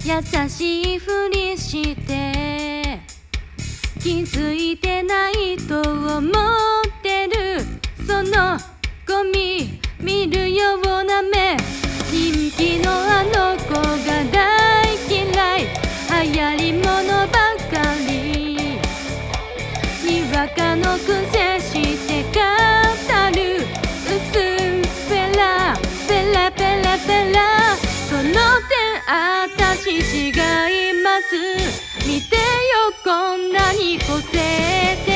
優しいふりして気づいてないと思ってるそのゴミ見るような目人気のあの子が大嫌い流行りものばかりにわかのくせして語る薄っぺらペラペラペラその点あたし違います見てよこんなに個性的